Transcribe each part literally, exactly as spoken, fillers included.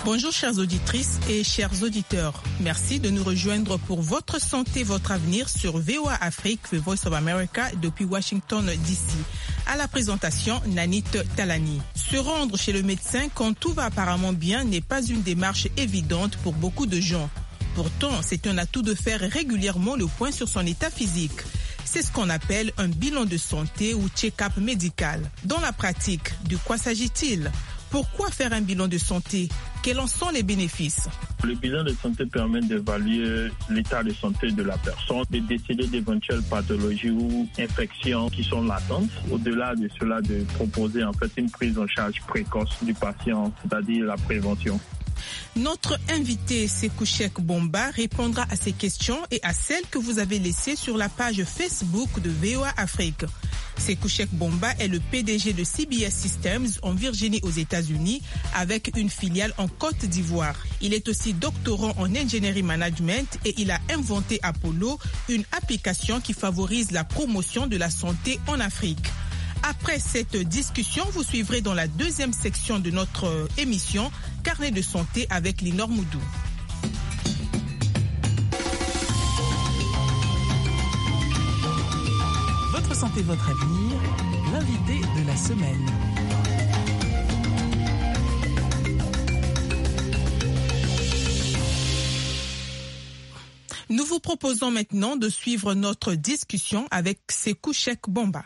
Bonjour chères auditrices et chers auditeurs. Merci de nous rejoindre pour votre santé, votre avenir sur V O A Afrique, The Voice of America depuis Washington D C. À la présentation, Nanit Talani. Se rendre chez le médecin quand tout va apparemment bien n'est pas une démarche évidente pour beaucoup de gens. Pourtant, c'est un atout de faire régulièrement le point sur son état physique. C'est ce qu'on appelle un bilan de santé ou check-up médical. Dans la pratique, de quoi s'agit-il ? Pourquoi faire un bilan de santé ? Quels en sont les bénéfices ? Le bilan de santé permet d'évaluer l'état de santé de la personne, de déceler d'éventuelles pathologies ou infections qui sont latentes. Au-delà de cela, de proposer en fait une prise en charge précoce du patient, c'est-à-dire la prévention. Notre invité, Sekou Cheikh Bomba, répondra à ces questions et à celles que vous avez laissées sur la page Facebook de V O A Afrique. Sekou Cheikh Bomba est le P D G de C B S Systems en Virginie aux États-Unis avec une filiale en Côte d'Ivoire. Il est aussi doctorant en Engineering Management et il a inventé Apollo, une application qui favorise la promotion de la santé en Afrique. Après cette discussion, vous suivrez dans la deuxième section de notre émission Carnet de santé avec Linor Moudou. Votre santé, votre avenir, l'invité de la semaine. Nous vous proposons maintenant de suivre notre discussion avec Sekou Cheikh Bomba.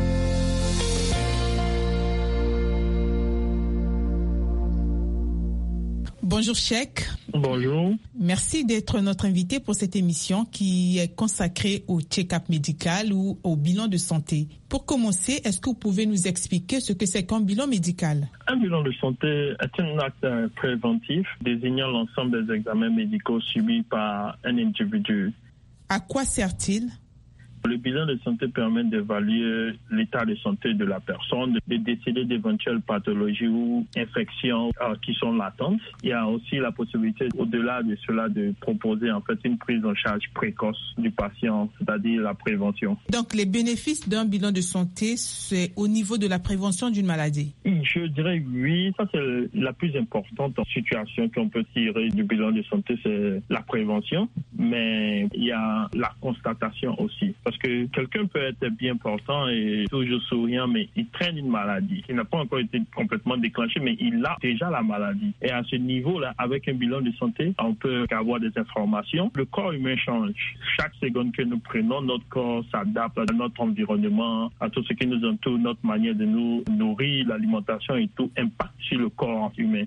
Bonjour Cheikh. Bonjour. Merci d'être notre invité pour cette émission qui est consacrée au check-up médical ou au bilan de santé. Pour commencer, est-ce que vous pouvez nous expliquer ce que c'est qu'un bilan médical ? Un bilan de santé est un acte préventif désignant l'ensemble des examens médicaux subis par un individu. À quoi sert-il ? Le bilan de santé permet d'évaluer l'état de santé de la personne, de déceler d'éventuelles pathologies ou infections euh, qui sont latentes. Il y a aussi la possibilité, au-delà de cela, de proposer en fait une prise en charge précoce du patient, c'est-à-dire la prévention. Donc, les bénéfices d'un bilan de santé, c'est au niveau de la prévention d'une maladie ? Je dirais oui. Ça, c'est la plus importante situation qu'on peut tirer du bilan de santé, c'est la prévention. Mais il y a la constatation aussi. Parce que quelqu'un peut être bien portant et toujours souriant, mais il traîne une maladie qui n'a pas encore été complètement déclenchée, mais il a déjà la maladie. Et à ce niveau-là, avec un bilan de santé, on peut avoir des informations. Le corps humain change. Chaque seconde que nous prenons, notre corps s'adapte à notre environnement, à tout ce qui nous entoure, notre manière de nous nourrir, l'alimentation et tout impacte sur le corps humain.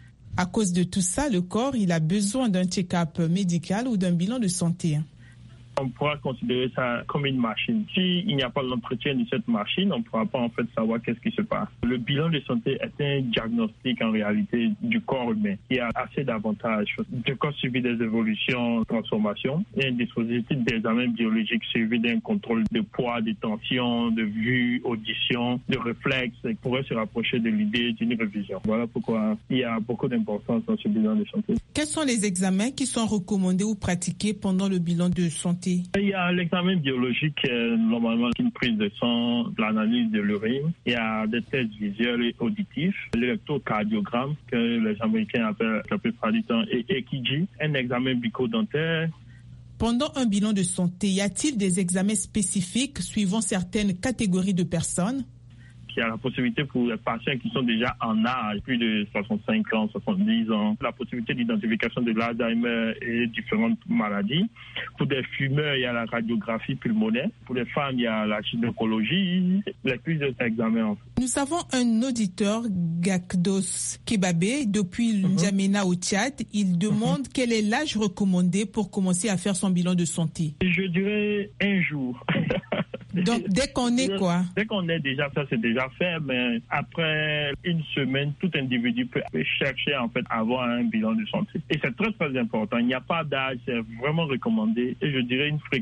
À cause de tout ça, le corps, il a besoin d'un check-up médical ou d'un bilan de santé. On pourra considérer ça comme une machine. S'il n'y a pas l'entretien de cette machine, on ne pourra pas en fait savoir qu'est-ce qui se passe. Le bilan de santé est un diagnostic en réalité du corps humain. Il y a assez d'avantages. Le corps subit des évolutions, transformations, et un dispositif d'examen biologique suivi d'un contrôle de poids, de tension, de vue, audition, de réflexe, qui pourrait se rapprocher de l'idée d'une révision. Voilà pourquoi il y a beaucoup d'importance dans ce bilan de santé. Quels sont les examens qui sont recommandés ou pratiqués pendant le bilan de santé ? Il y a l'examen biologique, euh, normalement une prise de sang, l'analyse de l'urine. Il y a des tests visuels et auditifs, l'électrocardiogramme que les Américains appellent la plupart du temps E K G, un examen bucco-dentaire. Pendant un bilan de santé, y a-t-il des examens spécifiques suivant certaines catégories de personnes ? Il y a la possibilité pour les patients qui sont déjà en âge, plus de soixante-cinq ans, soixante-dix ans, la possibilité d'identification de l'Alzheimer et différentes maladies. Pour des fumeurs, il y a la radiographie pulmonaire. Pour les femmes, il y a la gynécologie, les plus d'examens. Nous avons un auditeur, Gakdos Kebabé, depuis uh-huh. N'Djamena au Tchad. Il demande uh-huh. quel est l'âge recommandé pour commencer à faire son bilan de santé. Je dirais un jour. Donc, dès qu'on est quoi? Dès qu'on est déjà, ça c'est déjà fait, mais après une semaine, tout individu peut chercher en fait à avoir un bilan de santé. Et c'est très très important. Il n'y a pas d'âge, c'est vraiment recommandé. Et je dirais une fréquence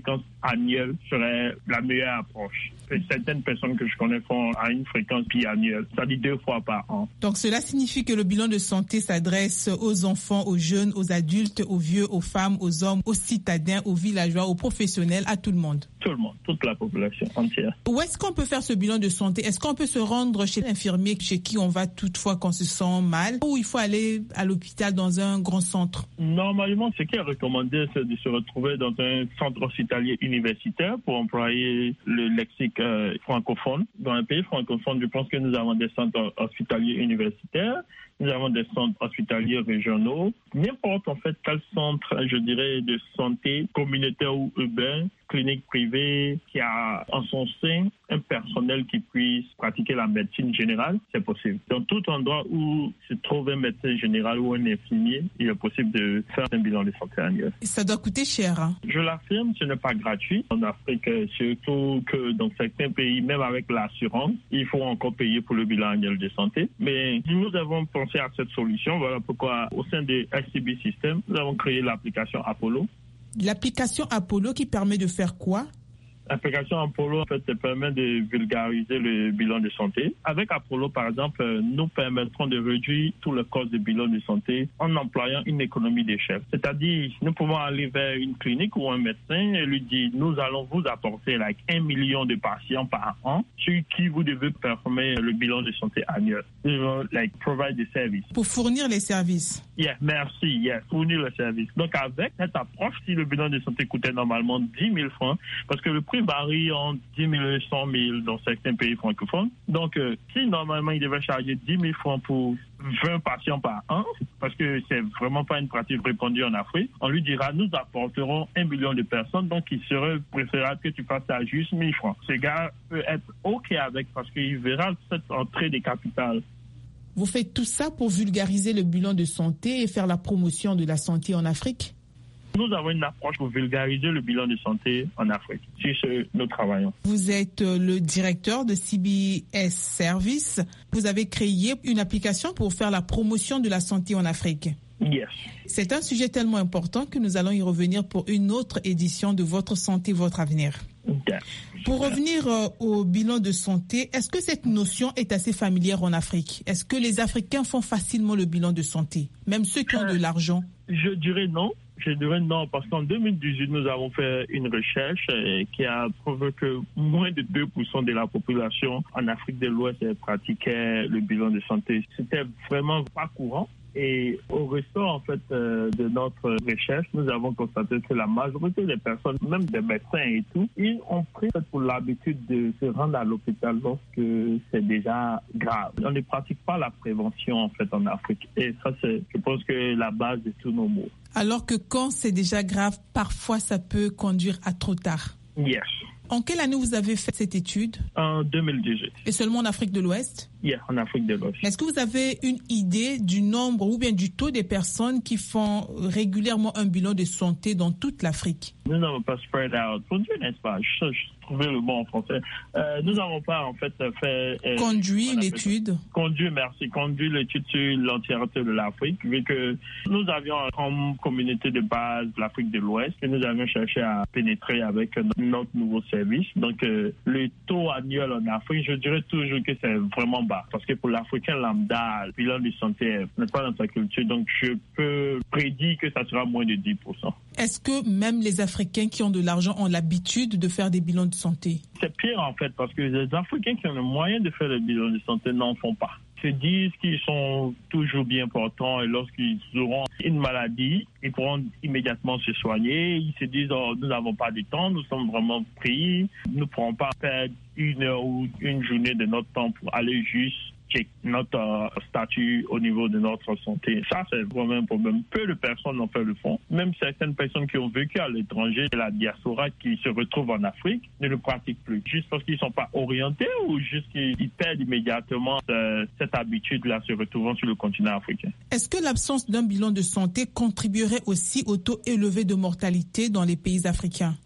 annuel serait la meilleure approche. Et certaines personnes que je connais font à une fréquence biannuelle, c'est-à-dire deux fois par an. Donc cela signifie que le bilan de santé s'adresse aux enfants, aux jeunes, aux adultes, aux vieux, aux femmes, aux hommes, aux citadins, aux villageois, aux professionnels, à tout le monde. Tout le monde, toute la population entière. Où est-ce qu'on peut faire ce bilan de santé? Est-ce qu'on peut se rendre chez l'infirmier chez qui on va toutefois qu'on se sent mal, ou il faut aller à l'hôpital dans un grand centre? Normalement, ce qui est recommandé, c'est de se retrouver dans un centre hospitalier universitaire pour employer le lexique euh, francophone. Dans un pays francophone, je pense que nous avons des centres hospitaliers universitaires, nous avons des centres hospitaliers régionaux. N'importe en fait quel centre, je dirais, de santé communautaire ou urbain, clinique privée, qui a en son sein un personnel qui puisse pratiquer la médecine générale, c'est possible. Dans tout endroit où se trouve un médecin général ou un infirmier, il est possible de faire un bilan de santé annuel. Ça doit coûter cher, hein? Je l'affirme, ce n'est pas gratuit. En Afrique, surtout que dans certains pays, même avec l'assurance, il faut encore payer pour le bilan annuel de santé. Mais nous avons pensé à cette solution. Voilà pourquoi, au sein de S C B System, nous avons créé l'application Apollo. L'application Apollo qui permet de faire quoi? L'application Apollo, en fait, permet de vulgariser le bilan de santé. Avec Apollo, par exemple, nous permettrons de réduire tout le cost de bilan de santé en employant une économie d'échelle. C'est-à-dire, nous pouvons aller vers une clinique ou un médecin et lui dire, nous allons vous apporter like, un million de patients par an sur qui vous devez performer le bilan de santé annuel. Nous devons like, provide the service. Pour fournir les services. Yeah, merci, yeah, fournir le service. Donc, avec cette approche, si le bilan de santé coûtait normalement dix mille francs, parce que le prix varie entre dix mille et cent mille dans certains pays francophones. Donc, euh, si normalement il devait charger dix mille francs pour vingt patients par an, parce que c'est vraiment pas une pratique répandue en Afrique, on lui dira, nous apporterons un million de personnes, donc il serait préférable que tu fasses à juste mille francs. Ce gars peut être OK avec parce qu'il verra cette entrée de capital. Vous faites tout ça pour vulgariser le bilan de santé et faire la promotion de la santé en Afrique? Nous avons une approche pour vulgariser le bilan de santé en Afrique. C'est ce que nous travaillons. Vous êtes le directeur de C B S Service. Vous avez créé une application pour faire la promotion de la santé en Afrique. Yes. C'est un sujet tellement important que nous allons y revenir pour une autre édition de Votre santé, votre avenir. Okay. Pour revenir euh, au bilan de santé, est-ce que cette notion est assez familière en Afrique? Est-ce que les Africains font facilement le bilan de santé, même ceux qui ont de l'argent? Je dirais non. Je dirais non, parce qu'en deux mille dix-huit, nous avons fait une recherche euh, qui a prouvé que moins de deux pour cent de la population en Afrique de l'Ouest pratiquait le bilan de santé. C'était vraiment pas courant. Et au ressort, en fait, euh, de notre recherche, nous avons constaté que la majorité des personnes, même des médecins et tout, ils ont pris pour l'habitude de se rendre à l'hôpital lorsque c'est déjà grave. On ne pratique pas la prévention, en fait, en Afrique. Et ça, c'est, je pense que la base de tous nos mots. Alors que quand c'est déjà grave, parfois, ça peut conduire à trop tard. Yes. En quelle année vous avez fait cette étude? En deux mille dix-huit. Et seulement en Afrique de l'Ouest? Yeah, en Afrique de l'Ouest. Est-ce que vous avez une idée du nombre ou bien du taux des personnes qui font régulièrement un bilan de santé dans toute l'Afrique? Nous n'avons pas spread out. Pour Dieu, n'est-ce pas? Je, je trouvais le mot en français. Euh, nous n'avons pas, en fait, fait... Euh, conduit l'étude. Conduit, merci. Conduit l'étude sur l'entièreté de l'Afrique, vu que nous avions comme communauté de base l'Afrique de l'Ouest, que nous avions cherché à pénétrer avec notre nouveau service. Donc, euh, le taux annuel en Afrique, je dirais toujours que c'est vraiment bas. Parce que pour l'Africain lambda, le bilan de santé n'est pas dans sa culture. Donc, je peux prédire que ça sera moins de dix pour cent. Est-ce que même les Africains qui ont de l'argent ont l'habitude de faire des bilans de santé? C'est pire en fait, parce que les Africains qui ont le moyen de faire des bilans de santé n'en font pas. Ils se disent qu'ils sont toujours bien portants et lorsqu'ils auront une maladie, ils pourront immédiatement se soigner. Ils se disent oh, nous n'avons pas de temps, nous sommes vraiment pris, nous ne pourrons pas perdre une heure ou une journée de notre temps pour aller juste check notre euh, statut au niveau de notre santé. Ça, c'est vraiment un problème. Peu de personnes en fait le font. Même certaines personnes qui ont vécu à l'étranger, de la diaspora qui se retrouvent en Afrique, ne le pratiquent plus. Juste parce qu'ils ne sont pas orientés ou juste qu'ils perdent immédiatement euh, cette habitude-là se retrouvant sur le continent africain. Est-ce que l'absence d'un bilan de santé contribuerait aussi au taux élevé de mortalité dans les pays africains?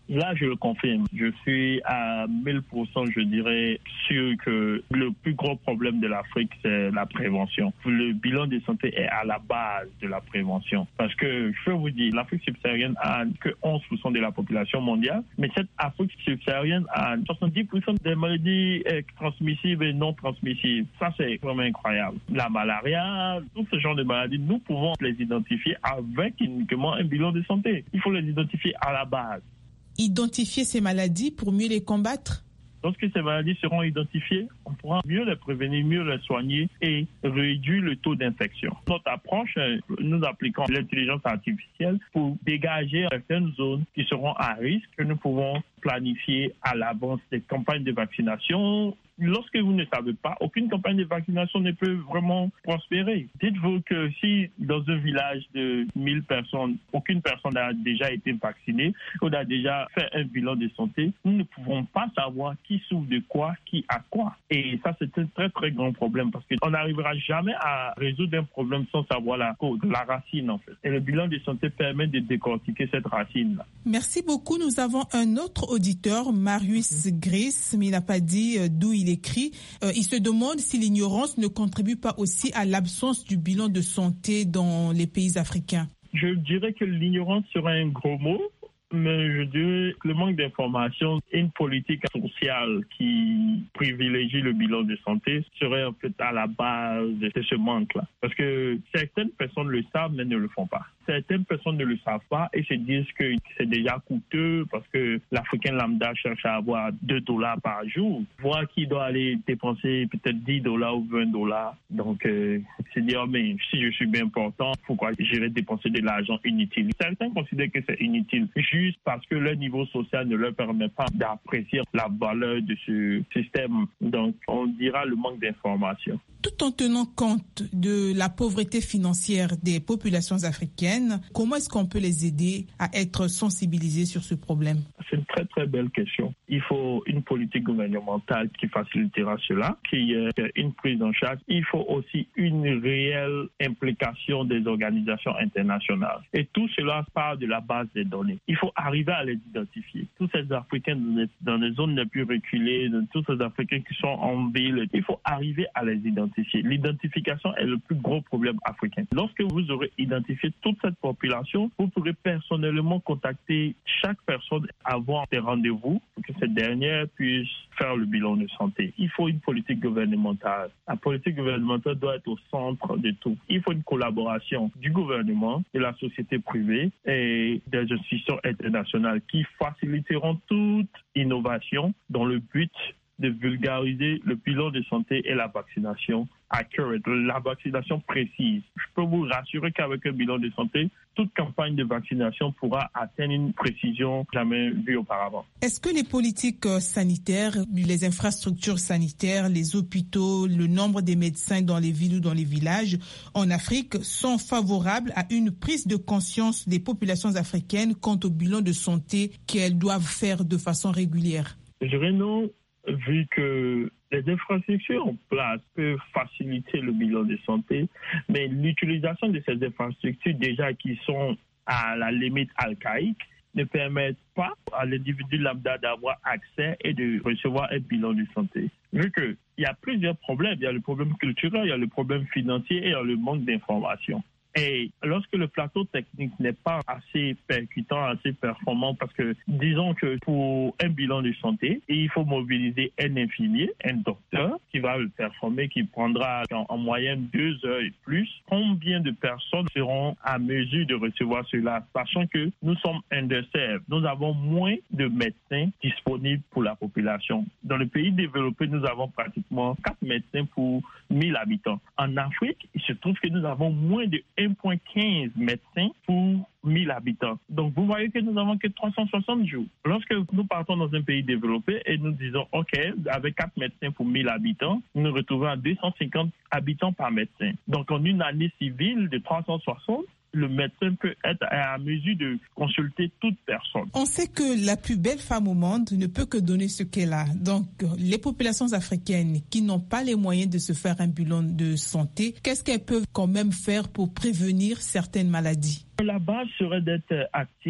Là, je le confirme. Je suis à mille pour cent, je dirais, sûr que le plus gros problème de l'Afrique, c'est la prévention. Le bilan de santé est à la base de la prévention. Parce que, je peux vous dire, l'Afrique subsaharienne a que onze pour cent de la population mondiale, mais cette Afrique subsaharienne a soixante-dix pour cent des maladies transmissibles et non transmissibles. Ça, c'est vraiment incroyable. La malaria, tout ce genre de maladies, nous pouvons les identifier avec uniquement un bilan de santé. Il faut les identifier à la base. Identifier ces maladies pour mieux les combattre? Lorsque ces maladies seront identifiées, on pourra mieux les prévenir, mieux les soigner et réduire le taux d'infection. Notre approche, nous appliquons l'intelligence artificielle pour dégager certaines zones qui seront à risque que nous pouvons planifier à l'avance des campagnes de vaccination. Lorsque vous ne savez pas, aucune campagne de vaccination ne peut vraiment prospérer. Dites-vous que si dans un village de mille personnes, aucune personne n'a déjà été vaccinée ou n'a déjà fait un bilan de santé, nous ne pouvons pas savoir qui souffre de quoi, qui a quoi. Et ça, c'est un très, très grand problème parce qu'on n'arrivera jamais à résoudre un problème sans savoir la cause, la racine en fait. Et le bilan de santé permet de décortiquer cette racine-là. Merci beaucoup. Nous avons un autre auditeur, Marius Gris, mais il n'a pas dit d'où il écrit. Euh, il se demande si l'ignorance ne contribue pas aussi à l'absence du bilan de santé dans les pays africains. Je dirais que l'ignorance serait un gros mot, mais je dirais que le manque d'information et une politique sociale qui privilégie le bilan de santé serait en fait à la base de ce manque-là. Parce que certaines personnes le savent, mais ne le font pas. Certaines personnes ne le savent pas et se disent que c'est déjà coûteux parce que l'Africain lambda cherche à avoir deux dollars par jour, voire qu'il doit aller dépenser peut-être dix dollars ou vingt dollars. Donc, euh, se dire, mais si je suis bien portant, pourquoi j'irais dépenser de l'argent inutile? Certains considèrent que c'est inutile, juste parce que leur niveau social ne leur permet pas d'apprécier la valeur de ce système. Donc, on dira le manque d'information. Tout en tenant compte de la pauvreté financière des populations africaines, comment est-ce qu'on peut les aider à être sensibilisés sur ce problème? C'est une très très belle question. Il faut une politique gouvernementale qui facilitera cela, qui est une prise en charge. Il faut aussi une réelle implication des organisations internationales. Et tout cela part de la base des données. Il faut arriver à les identifier. Tous ces Africains dans les zones les plus reculées, tous ces Africains qui sont en ville, il faut arriver à les identifier. L'identification est le plus gros problème africain. Lorsque vous aurez identifié toute cette population, vous pourrez personnellement contacter chaque personne avant des rendez-vous pour que cette dernière puisse faire le bilan de santé. Il faut une politique gouvernementale. La politique gouvernementale doit être au centre de tout. Il faut une collaboration du gouvernement, de la société privée et des institutions internationales qui faciliteront toute innovation dans le but de vulgariser le bilan de santé et la vaccination accurate, la vaccination précise. Je peux vous rassurer qu'avec un bilan de santé, toute campagne de vaccination pourra atteindre une précision jamais vue auparavant. Est-ce que les politiques sanitaires, les infrastructures sanitaires, les hôpitaux, le nombre des médecins dans les villes ou dans les villages en Afrique sont favorables à une prise de conscience des populations africaines quant au bilan de santé qu'elles doivent faire de façon régulière? Je dirais non. Vu que les infrastructures en place peuvent faciliter le bilan de santé, mais l'utilisation de ces infrastructures déjà qui sont à la limite archaïque ne permettent pas à l'individu lambda d'avoir accès et de recevoir un bilan de santé. Vu qu'il y a plusieurs problèmes, il y a le problème culturel, il y a le problème financier et il y a le manque d'information. Et lorsque le plateau technique n'est pas assez percutant, assez performant, parce que disons que pour un bilan de santé, il faut mobiliser un infirmier, un docteur qui va le performer, qui prendra en, en moyenne deux heures et plus. Combien de personnes seront à mesure de recevoir cela, sachant que nous sommes underserved. Nous avons moins de médecins disponibles pour la population. Dans les pays développés, nous avons pratiquement quatre médecins pour mille habitants. En Afrique, il se trouve que nous avons moins de un virgule quinze médecins pour mille habitants. Donc, vous voyez que nous n'avons que trois cent soixante jours. Lorsque nous partons dans un pays développé et nous disons, OK, avec quatre médecins pour mille habitants, nous nous retrouvons à deux cent cinquante habitants par médecin. Donc, en une année civile de trois cent soixante, le médecin peut être à mesure de consulter toute personne. On sait que la plus belle femme au monde ne peut que donner ce qu'elle a. Donc, les populations africaines qui n'ont pas les moyens de se faire un bilan de santé, qu'est-ce qu'elles peuvent quand même faire pour prévenir certaines maladies? La base serait d'être active,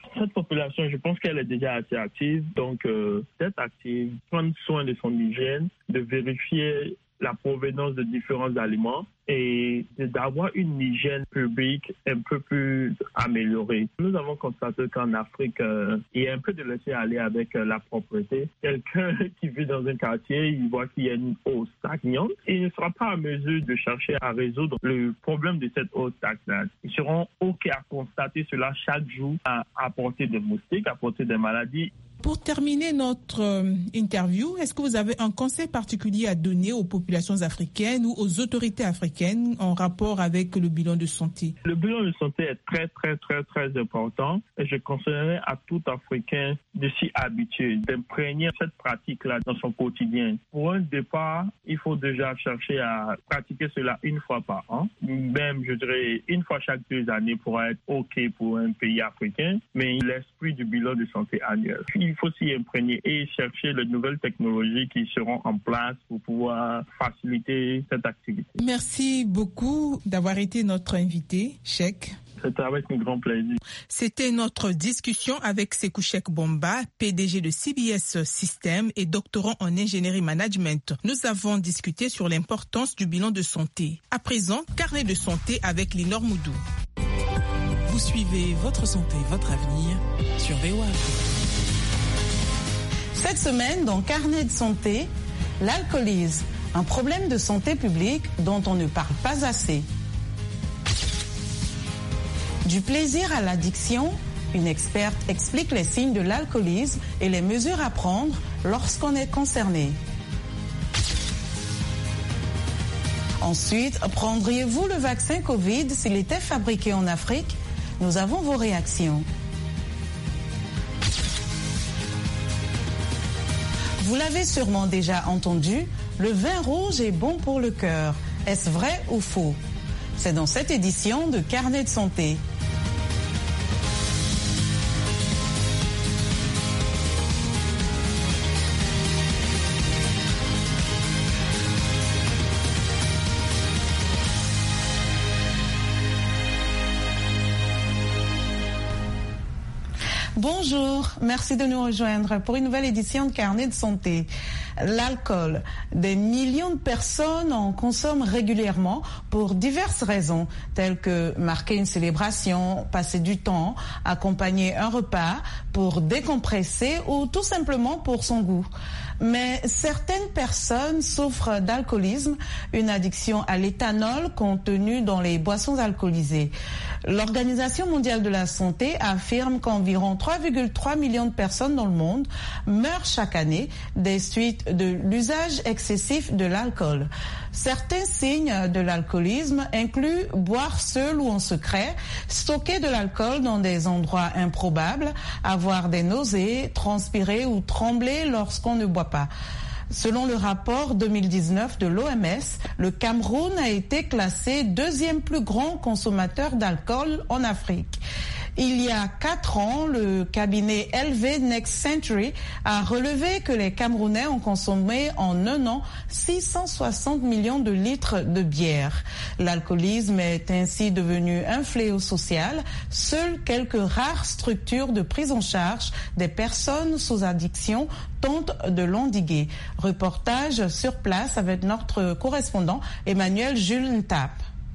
Cette population, je pense qu'elle est déjà assez active. Donc, euh, d'être active, prendre soin de son hygiène, de vérifier la provenance de différents aliments et d'avoir une hygiène publique un peu plus améliorée. Nous avons constaté qu'en Afrique, euh, il y a un peu de laisser aller avec euh, la propreté. Quelqu'un qui vit dans un quartier, il voit qu'il y a une eau stagnante et il ne sera pas en mesure de chercher à résoudre le problème de cette eau stagnante. Ils seront OK à constater cela chaque jour, à apporter des moustiques, à apporter des maladies. Pour terminer notre euh, interview, est-ce que vous avez un conseil particulier à donner aux populations africaines ou aux autorités africaines en rapport avec le bilan de santé? Le bilan de santé est très, très, très, très important et je conseillerais à tout Africain de s'y habituer, d'imprégner cette pratique-là dans son quotidien. Pour un départ, il faut déjà chercher à pratiquer cela une fois par an, même, je dirais, une fois chaque deux années pour être OK pour un pays africain, mais l'esprit du bilan de santé annuel. Il faut s'y imprégner et chercher les nouvelles technologies qui seront en place pour pouvoir faciliter cette activité. Merci beaucoup d'avoir été notre invité, Cheikh. C'était avec un grand plaisir. C'était notre discussion avec Sékou Cheikh Bomba, P D G de C B S Systems et doctorant en ingénierie management. Nous avons discuté sur l'importance du bilan de santé. À présent, carnet de santé avec Linor Moudou. Vous suivez Votre santé, votre avenir sur V O A Afrique. Cette semaine, dans Carnet de santé, l'alcoolisme, un problème de santé publique dont on ne parle pas assez. Du plaisir à l'addiction, une experte explique les signes de l'alcoolisme et les mesures à prendre lorsqu'on est concerné. Ensuite, prendriez-vous le vaccin Covid s'il était fabriqué en Afrique? Nous avons vos réactions. Vous l'avez sûrement déjà entendu, le vin rouge est bon pour le cœur. Est-ce vrai ou faux? C'est dans cette édition de Carnet de santé. Bonjour, merci de nous rejoindre pour une nouvelle édition de Carnet de santé. L'alcool. Des millions de personnes en consomment régulièrement pour diverses raisons, telles que marquer une célébration, passer du temps, accompagner un repas, pour décompresser ou tout simplement pour son goût. Mais certaines personnes souffrent d'alcoolisme, une addiction à l'éthanol contenu dans les boissons alcoolisées. L'Organisation mondiale de la santé affirme qu'environ trois virgule trois millions de personnes dans le monde meurent chaque année des suites de l'usage excessif de l'alcool. Certains signes de l'alcoolisme incluent boire seul ou en secret, stocker de l'alcool dans des endroits improbables, avoir des nausées, transpirer ou trembler lorsqu'on ne boit pas. Selon le rapport deux mille dix-neuf de l'O M S, le Cameroun a été classé deuxième plus grand consommateur d'alcool en Afrique. Il y a quatre ans, le cabinet L V Next Century a relevé que les Camerounais ont consommé en un an six cent soixante millions de litres de bière. L'alcoolisme est ainsi devenu un fléau social. Seules quelques rares structures de prise en charge des personnes sous addiction tentent de l'endiguer. Reportage sur place avec notre correspondant Emmanuel Jules Ntap.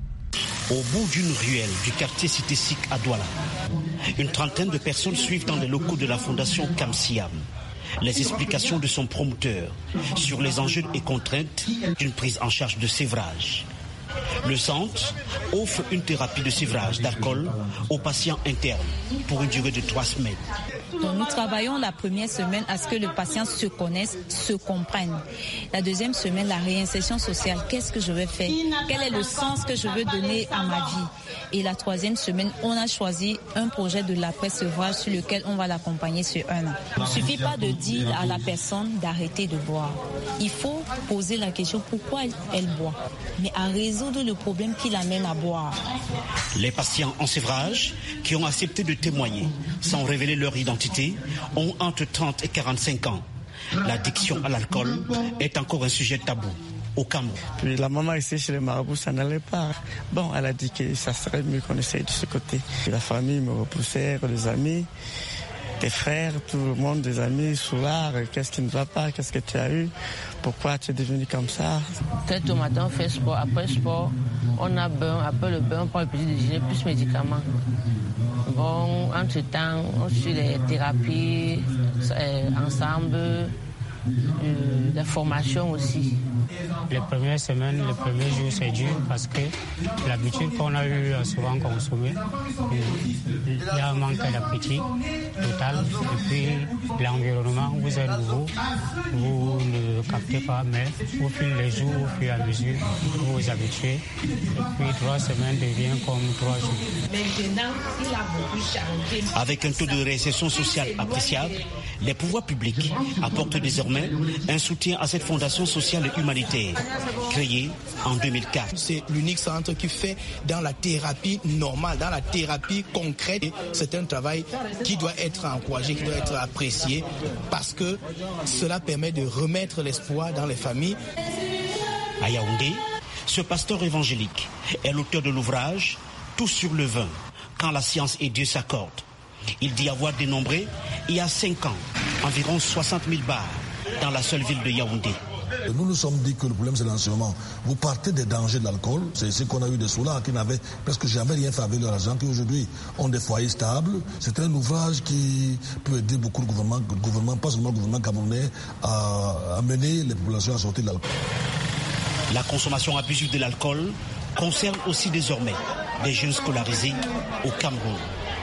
Au bout d'une ruelle du quartier Cité-Sic à Douala, une trentaine de personnes suivent dans les locaux de la fondation Kamsiam les explications de son promoteur sur les enjeux et contraintes d'une prise en charge de sévrage. Le centre offre une thérapie de sévrage d'alcool aux patients internes pour une durée de trois semaines. Donc nous travaillons la première semaine à ce que le patient se connaisse, se comprenne. La deuxième semaine, la réinsertion sociale. Qu'est-ce que je vais faire? Quel est le sens que je veux donner à ma vie? Et la troisième semaine, on a choisi un projet de l'après-sevrage sur lequel on va l'accompagner sur un an. Il ne suffit pas de dire à la personne d'arrêter de boire. Il faut poser la question pourquoi elle, elle boit, mais à résoudre le problème qui l'amène à boire. Les patients en sévrage qui ont accepté de témoigner sans révéler leur identité ont entre trente et quarante-cinq ans. L'addiction à l'alcool est encore un sujet tabou. au Cameroun. Puis la maman ici chez les marabouts, ça n'allait pas. Bon, elle a dit que ça serait mieux qu'on essaye de ce côté. Puis la famille me repoussait, les amis, tes frères, tout le monde, des amis, soulard, qu'est-ce qui ne va pas, qu'est-ce que tu as eu, pourquoi tu es devenu comme ça. Tête au matin, on fait sport, après sport, on a bain, après le bain, on prend le petit déjeuner, plus médicaments. Bon, entre-temps, on suit les thérapies euh, ensemble, euh, la formation aussi. Les premières semaines, les premiers jours, c'est dur parce que l'habitude qu'on a eu à souvent consommer, il y a un manque d'appétit total. Et puis l'environnement vous est nouveau, vous ne captez pas, mais au fil des jours, au fur et à mesure, vous vous habituez. Et puis trois semaines devient comme trois jours. Maintenant, il a beaucoup changé. Avec un taux de réinsertion sociale appréciable, les pouvoirs publics apportent désormais un soutien à cette fondation sociale et humanitaire créée en deux mille quatre. C'est l'unique centre qui fait dans la thérapie normale, dans la thérapie concrète. C'est un travail qui doit être encouragé, qui doit être apprécié parce que cela permet de remettre l'espoir dans les familles. À Yaoundé, ce pasteur évangélique est l'auteur de l'ouvrage « Tout sur le vin, quand la science et Dieu s'accordent ». Il dit avoir dénombré, il y a cinq ans, environ soixante mille bars dans la seule ville de Yaoundé. Nous nous sommes dit que le problème c'est l'enseignement. Vous partez des dangers de l'alcool. C'est ici qu'on a eu des soulards qui n'avaient presque jamais rien fait avec leur argent, qui aujourd'hui ont des foyers stables. C'est un ouvrage qui peut aider beaucoup le gouvernement, le gouvernement pas seulement le gouvernement camerounais, à amener les populations à sortir de l'alcool. La consommation abusive de l'alcool concerne aussi désormais les jeunes scolarisés au Cameroun.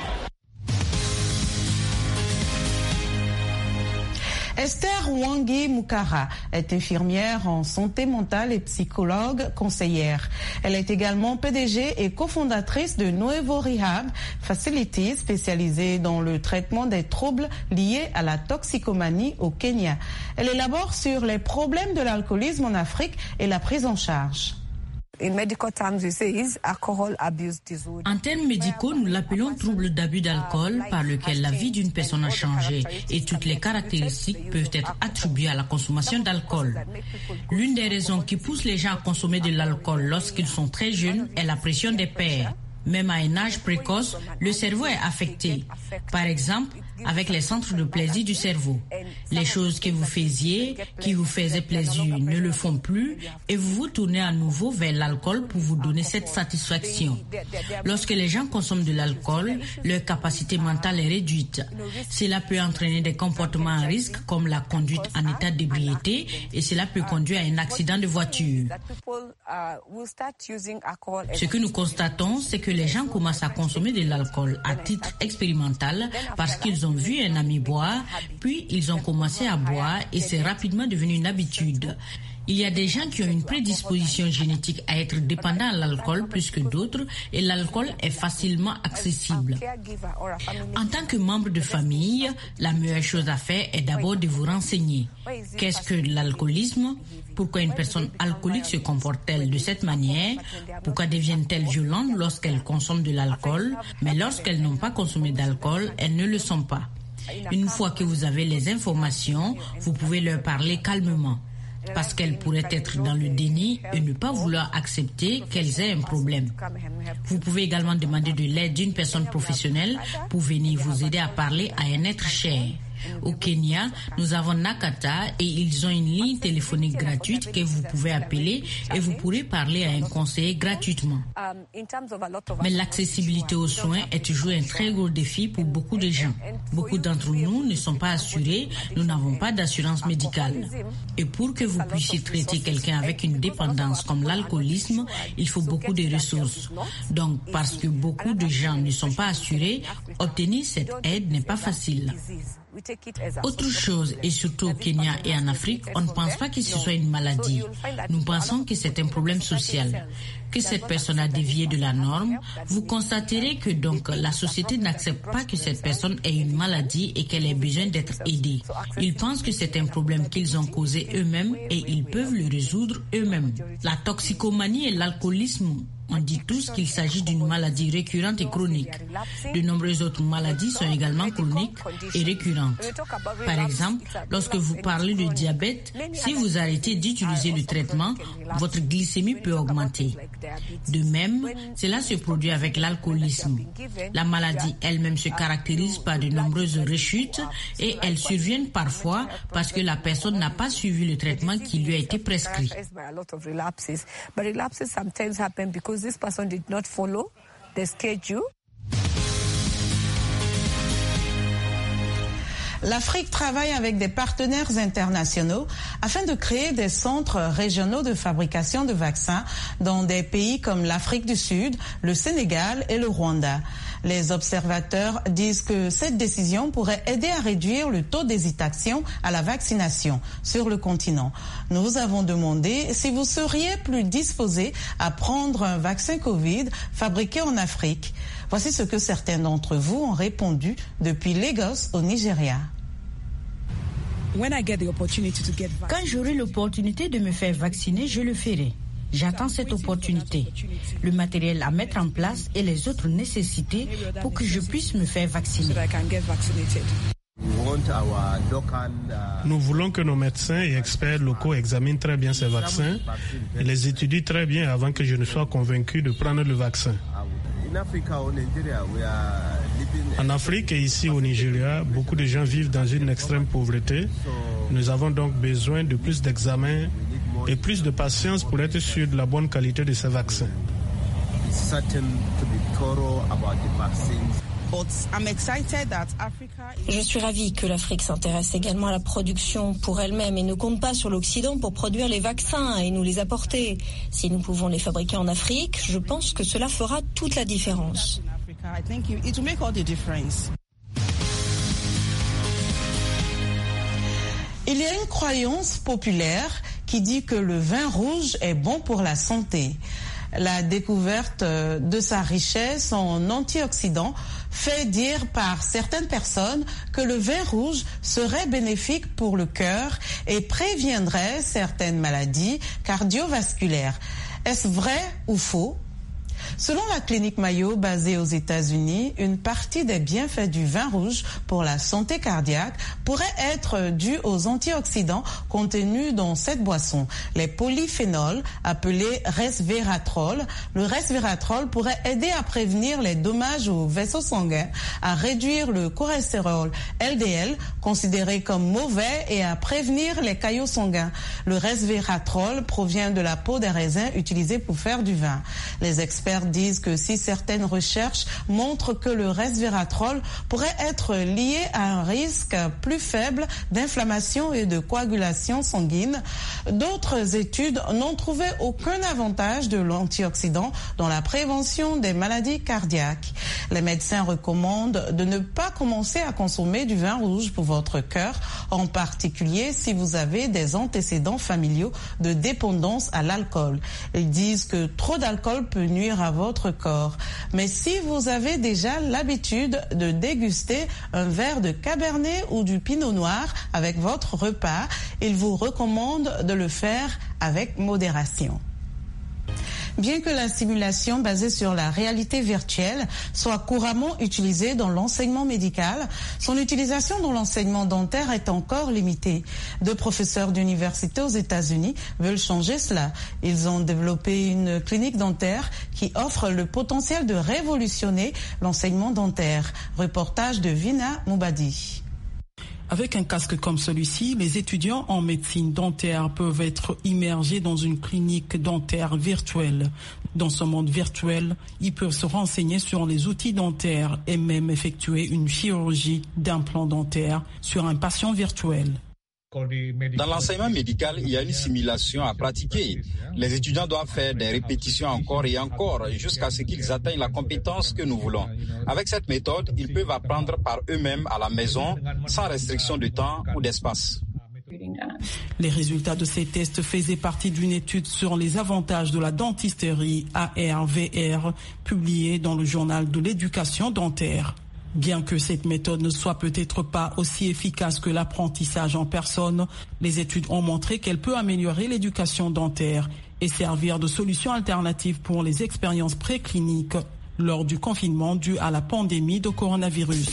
Esther Wangi Mukara est infirmière en santé mentale et psychologue conseillère. Elle est également P D G et cofondatrice de Nuevo Rehab Facility, spécialisée dans le traitement des troubles liés à la toxicomanie au Kenya. Elle élabore sur les problèmes de l'alcoolisme en Afrique et la prise en charge. En termes médicaux, nous l'appelons trouble d'abus d'alcool par lequel la vie d'une personne a changé et toutes les caractéristiques peuvent être attribuées à la consommation d'alcool. L'une des raisons qui pousse les gens à consommer de l'alcool lorsqu'ils sont très jeunes est la pression des pairs. Même à un âge précoce, le cerveau est affecté. Par exemple, avec les centres de plaisir du cerveau. Les choses que vous faisiez, qui vous faisaient plaisir, ne le font plus et vous vous tournez à nouveau vers l'alcool pour vous donner cette satisfaction. Lorsque les gens consomment de l'alcool, leur capacité mentale est réduite. Cela peut entraîner des comportements à risque comme la conduite en état d'ébriété et cela peut conduire à un accident de voiture. Ce que nous constatons, c'est que les gens commencent à consommer de l'alcool à titre expérimental parce qu'ils ont vu un ami boire, puis ils ont commencé à boire et c'est rapidement devenu une habitude. Il y a des gens qui ont une prédisposition génétique à être dépendants à l'alcool plus que d'autres et l'alcool est facilement accessible. En tant que membre de famille, la meilleure chose à faire est d'abord de vous renseigner. Qu'est-ce que l'alcoolisme? Pourquoi une personne alcoolique se comporte-t-elle de cette manière? Pourquoi deviennent-elles violentes lorsqu'elles consomment de l'alcool? Mais lorsqu'elles n'ont pas consommé d'alcool, elles ne le sont pas. Une fois que vous avez les informations, vous pouvez leur parler calmement. Parce qu'elles pourraient être dans le déni et ne pas vouloir accepter qu'elles aient un problème. Vous pouvez également demander de l'aide d'une personne professionnelle pour venir vous aider à parler à un être cher. Au Kenya, nous avons Nakata et ils ont une ligne téléphonique gratuite que vous pouvez appeler et vous pourrez parler à un conseiller gratuitement. Mais l'accessibilité aux soins est toujours un très gros défi pour beaucoup de gens. Beaucoup d'entre nous ne sont pas assurés, nous n'avons pas d'assurance médicale. Et pour que vous puissiez traiter quelqu'un avec une dépendance comme l'alcoolisme, il faut beaucoup de ressources. Donc, parce que beaucoup de gens ne sont pas assurés, obtenir cette aide n'est pas facile. Autre chose, et surtout au Kenya et en Afrique, on ne pense pas que ce soit une maladie. Nous pensons que c'est un problème social. Que cette personne a dévié de la norme, vous constaterez que donc la société n'accepte pas que cette personne ait une maladie et qu'elle ait besoin d'être aidée. Ils pensent que c'est un problème qu'ils ont causé eux-mêmes et ils peuvent le résoudre eux-mêmes. La toxicomanie et l'alcoolisme On dit tous qu'il s'agit d'une maladie récurrente et chronique. De nombreuses autres maladies sont également chroniques et récurrentes. Par exemple, lorsque vous parlez de diabète, si vous arrêtez d'utiliser le traitement, votre glycémie peut augmenter. De même, cela se produit avec l'alcoolisme. La maladie elle-même se caractérise par de nombreuses rechutes et elles surviennent parfois parce que la personne n'a pas suivi le traitement qui lui a été prescrit. L'Afrique travaille avec des partenaires internationaux afin de créer des centres régionaux de fabrication de vaccins dans des pays comme l'Afrique du Sud, le Sénégal et le Rwanda. Les observateurs disent que cette décision pourrait aider à réduire le taux d'hésitation à la vaccination sur le continent. Nous avons demandé si vous seriez plus disposé à prendre un vaccin Covid fabriqué en Afrique. Voici ce que certains d'entre vous ont répondu depuis Lagos au Nigeria. Quand j'aurai l'opportunité de me faire vacciner, je le ferai. J'attends cette opportunité, le matériel à mettre en place et les autres nécessités pour que je puisse me faire vacciner. Nous voulons que nos médecins et experts locaux examinent très bien ces vaccins et les étudient très bien avant que je ne sois convaincu de prendre le vaccin. En Afrique et ici au Nigeria, beaucoup de gens vivent dans une extrême pauvreté. Nous avons donc besoin de plus d'examens et plus de patience pour être sûr de la bonne qualité de ces vaccins. Je suis ravie que l'Afrique s'intéresse également à la production pour elle-même et ne compte pas sur l'Occident pour produire les vaccins et nous les apporter. Si nous pouvons les fabriquer en Afrique, je pense que cela fera toute la différence. Il y a une croyance populaire qui dit que le vin rouge est bon pour la santé. La découverte de sa richesse en antioxydants fait dire par certaines personnes que le vin rouge serait bénéfique pour le cœur et préviendrait certaines maladies cardiovasculaires. Est-ce vrai ou faux ? Selon la clinique Mayo basée aux États-Unis, une partie des bienfaits du vin rouge pour la santé cardiaque pourrait être due aux antioxydants contenus dans cette boisson. Les polyphénols, appelés resveratrol. Le resveratrol pourrait aider à prévenir les dommages aux vaisseaux sanguins, à réduire le cholestérol L D L, considéré comme mauvais, et à prévenir les caillots sanguins. Le resveratrol provient de la peau des raisins utilisée pour faire du vin. Les experts disent que si certaines recherches montrent que le resveratrol pourrait être lié à un risque plus faible d'inflammation et de coagulation sanguine, d'autres études n'ont trouvé aucun avantage de l'antioxydant dans la prévention des maladies cardiaques. Les médecins recommandent de ne pas commencer à consommer du vin rouge pour votre cœur, en particulier si vous avez des antécédents familiaux de dépendance à l'alcool. Ils disent que trop d'alcool peut nuire à votre corps. Mais si vous avez déjà l'habitude de déguster un verre de Cabernet ou du Pinot Noir avec votre repas, ils vous recommandent de le faire avec modération. Bien que la simulation basée sur la réalité virtuelle soit couramment utilisée dans l'enseignement médical, son utilisation dans l'enseignement dentaire est encore limitée. Deux professeurs d'université aux États-Unis veulent changer cela. Ils ont développé une clinique dentaire qui offre le potentiel de révolutionner l'enseignement dentaire. Reportage de Vina Moubadi. Avec un casque comme celui-ci, les étudiants en médecine dentaire peuvent être immergés dans une clinique dentaire virtuelle. Dans ce monde virtuel, ils peuvent se renseigner sur les outils dentaires et même effectuer une chirurgie d'implant dentaire sur un patient virtuel. Dans l'enseignement médical, il y a une simulation à pratiquer. Les étudiants doivent faire des répétitions encore et encore jusqu'à ce qu'ils atteignent la compétence que nous voulons. Avec cette méthode, ils peuvent apprendre par eux-mêmes à la maison sans restriction de temps ou d'espace. Les résultats de ces tests faisaient partie d'une étude sur les avantages de la dentisterie A R V R publiée dans le journal de l'éducation dentaire. Bien que cette méthode ne soit peut-être pas aussi efficace que l'apprentissage en personne, les études ont montré qu'elle peut améliorer l'éducation dentaire et servir de solution alternative pour les expériences précliniques lors du confinement dû à la pandémie de coronavirus.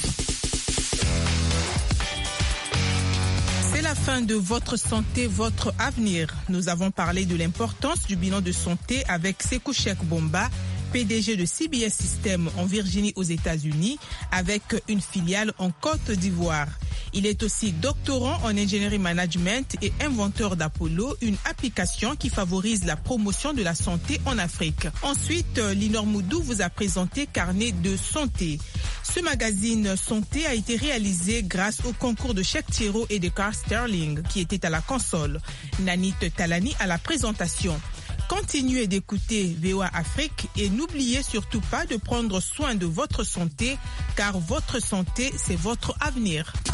C'est la fin de Votre santé, votre avenir. Nous avons parlé de l'importance du bilan de santé avec Sékou Cheikh Bomba, P D G de C B S System en Virginie aux États-Unis, avec une filiale en Côte d'Ivoire. Il est aussi doctorant en ingénierie management et inventeur d'Apollo, une application qui favorise la promotion de la santé en Afrique. Ensuite, Linor Moudou vous a présenté Carnet de santé. Ce magazine santé a été réalisé grâce au concours de Cheikh Thiro et de Carl Sterling, qui étaient à la console. Nanit Talani à la présentation. Continuez d'écouter V O A Afrique et n'oubliez surtout pas de prendre soin de votre santé, car votre santé, c'est votre avenir.